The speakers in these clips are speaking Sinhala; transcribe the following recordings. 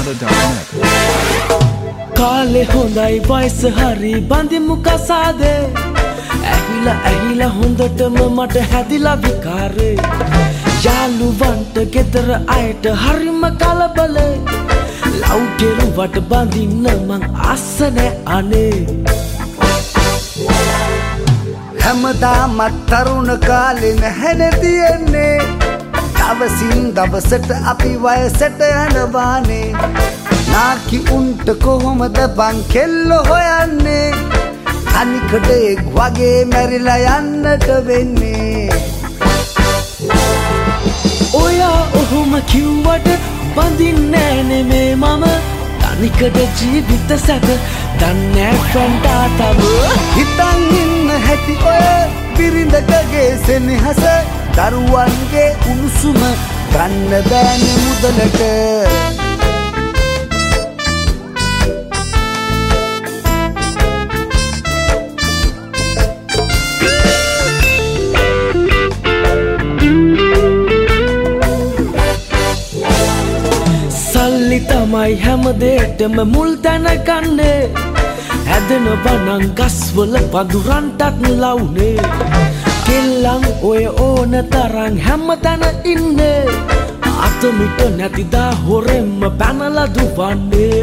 Sinnanada.net. කාලේ හොඳයි වයස හරි බඳිමු කසාදේ ඇහිලා හොඳටම මට හැදිලා විකාරේ යාළුවන්ට ගෙදර අයට හරිම කලබලේ ලව් කෙරුවට බඳින්න මං ආස නෑ අනේ හැමදාමත් තරුණ කාලේ නැහැ තියෙන්නේ දවසින් දවසට අපි වයසට යනවානේ නාකි උන්ට කොහොමද බං කෙල්ල හොයන්නේ අනිකඩෙක් වගේ මැරිලා යන්නට වෙන්නේ ඔයා ඔහොම කිව්වට බඳින්නේ නෙමේ මම අනිකඩ ජීවිත සැප දන්නේ ෆ්‍රන්ටා තව හිතන් ඉන්න හැටි ඔය බිරිඳකගේ සෙනෙහස දරුවන්ගේ උණුසුම ගන්න බෑනේ මුදලට තමයි හැමදේටම මුල් තැන ගන්නේ හැදෙනවා නම් ගස්වල පඳුරන්ටත් ලවුනේ කෙල්ලන් ඔය ඕන තරම් හැමතැන ඉන්නේ අතමිට නැතිදා හොරෙන්ම පැනලා දුවන්නේ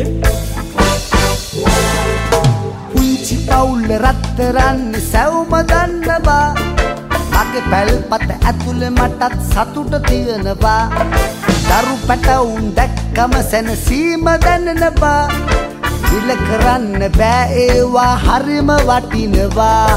පුංචි පවුල රත්තරන් සැවුම දන්නවා මගේ පැල්පත ඇතුලේ මටත් සතුට තියෙනවා දරු පැටවුන් දැක්කම සැනසීම දැනෙනවා විල කරන්න බෑ ඒවා හරිම වටිනවා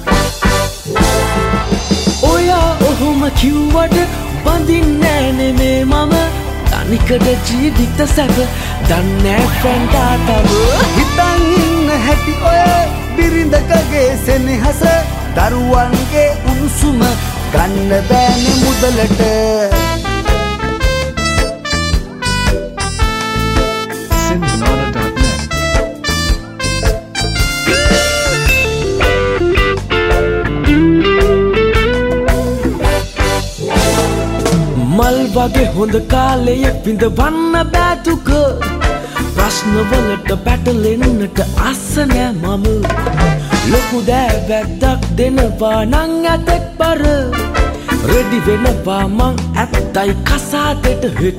ඔයා ඔහොම කිව්වට බඳින්නේ නෙමේ මම තනිකඩ ජීවිත සැප දන්නේ ෆ්‍රන්ටා තව හිතන් ඉන්න හැටි ඔය බිරිඳකගේ සෙනෙහස දරුවන්ගේ උණුසුම ගන්න බෑනේ මුදලට Sinnanada.net. මල් වගේ හොඳ කාලය විඳවන්න බෑ දුක ප්‍රශ්නවලට පැටලෙන්නට ආස නෑ මම ලොකු දෑවැද්දක් දෙනවා නං ඇතෙක් බර රෙඩි වෙනවා මං ඇත්තයි කසාදෙට හෙට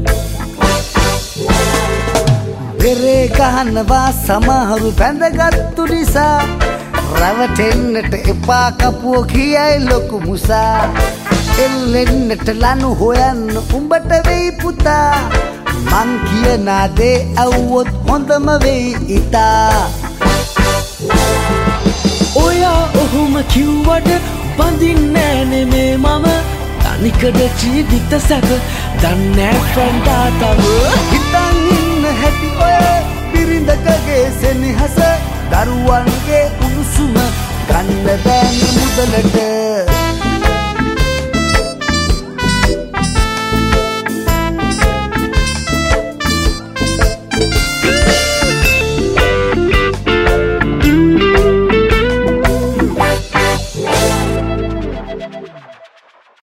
පෙරේ ගහනවා සමහරු බැඳගත්තු නිසා රැවටෙන්නට එපා කපුව කියයි ලොකු මුසා එල්ලෙන්නට ලනු හොයන්න උඹට වෙයි පුතා මං කියනා දේ ඇව්වොත් හොඳම වෙයි ඉතා ඔයා ඔහොම කිව්වට බඳින්නේ නෙමේ මම තනිකඩ ජීවිත සැප දන්නේ ෆ්‍රන්ටා තව හිතන් ඉන්න හැටි ඔය බිරිඳකගේ සෙනෙහස දරුවන්ගේ උණුසුම ගන්න බෑනේ මුදලට